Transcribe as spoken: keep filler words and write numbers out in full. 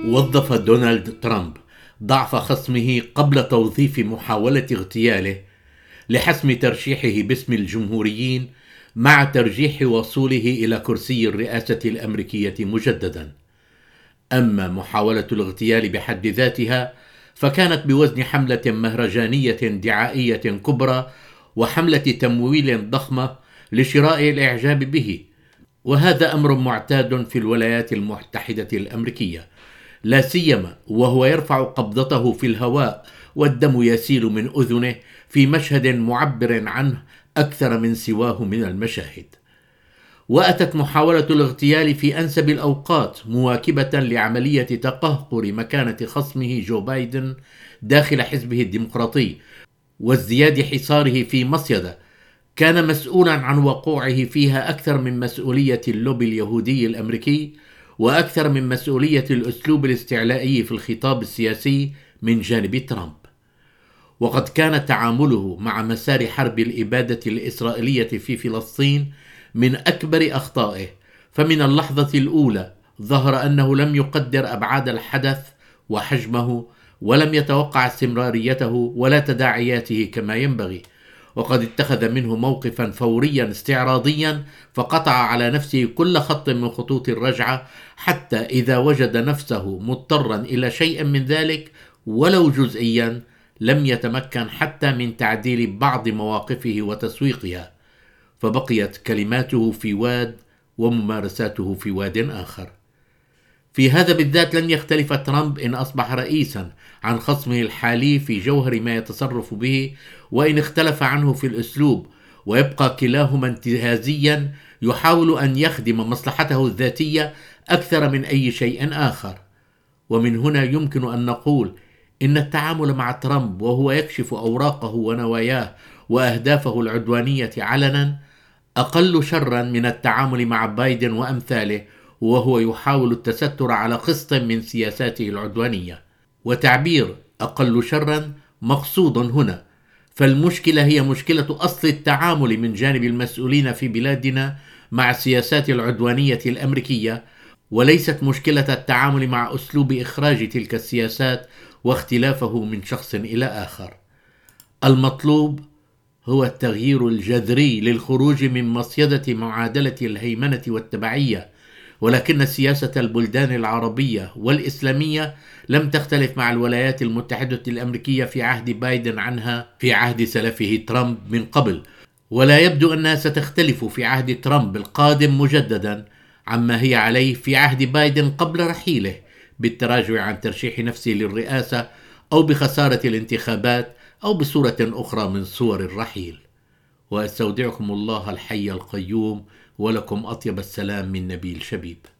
وظف دونالد ترامب ضعف خصمه قبل توظيف محاولة اغتياله لحسم ترشيحه باسم الجمهوريين مع ترجيح وصوله إلى كرسي الرئاسة الأمريكية مجددا. أما محاولة الاغتيال بحد ذاتها فكانت بوزن حملة مهرجانية دعائية كبرى وحملة تمويل ضخمة لشراء الإعجاب به، وهذا أمر معتاد في الولايات المتحدة الأمريكية، لا سيما وهو يرفع قبضته في الهواء والدم يسيل من أذنه في مشهد معبر عنه أكثر من سواه من المشاهد. وأتت محاولة الاغتيال في أنسب الأوقات مواكبة لعملية تقهقر مكانة خصمه جو بايدن داخل حزبه الديمقراطي وازدياد حصاره في مصيدة كان مسؤولا عن وقوعه فيها أكثر من مسؤولية اللوبي اليهودي الأمريكي وأكثر من مسؤولية الأسلوب الاستعلائي في الخطاب السياسي من جانب ترامب. وقد كان تعامله مع مسار حرب الإبادة الإسرائيلية في فلسطين من أكبر أخطائه، فمن اللحظة الأولى ظهر أنه لم يقدر أبعاد الحدث وحجمه ولم يتوقع استمراريته ولا تداعياته كما ينبغي، وقد اتخذ منه موقفا فوريا استعراضيا فقطع على نفسه كل خط من خطوط الرجعة، حتى إذا وجد نفسه مضطرا إلى شيء من ذلك ولو جزئيا لم يتمكن حتى من تعديل بعض مواقفه وتسويقها، فبقيت كلماته في واد وممارساته في واد آخر. في هذا بالذات لن يختلف ترامب إن أصبح رئيسا عن خصمه الحالي في جوهر ما يتصرف به، وإن اختلف عنه في الأسلوب، ويبقى كلاهما انتهازيا يحاول أن يخدم مصلحته الذاتية أكثر من أي شيء آخر. ومن هنا يمكن أن نقول إن التعامل مع ترامب وهو يكشف أوراقه ونواياه وأهدافه العدوانية علنا أقل شرا من التعامل مع بايدن وأمثاله وهو يحاول التستر على قسط من سياساته العدوانية. وتعبير أقل شرا مقصود هنا، فالمشكلة هي مشكلة أصل التعامل من جانب المسؤولين في بلادنا مع السياسات العدوانية الأمريكية، وليست مشكلة التعامل مع أسلوب إخراج تلك السياسات واختلافه من شخص إلى آخر. المطلوب هو التغيير الجذري للخروج من مصيدة معادلة الهيمنة والتبعية، ولكن سياسة البلدان العربية والإسلامية لم تختلف مع الولايات المتحدة الأمريكية في عهد بايدن عنها في عهد سلفه ترامب من قبل، ولا يبدو أنها ستختلف في عهد ترامب القادم مجددا عما هي عليه في عهد بايدن قبل رحيله بالتراجع عن ترشيح نفسه للرئاسة أو بخسارة الانتخابات أو بصورة أخرى من صور الرحيل. وأستودعكم الله الحي القيوم، ولكم أطيب السلام من نبيل شبيب.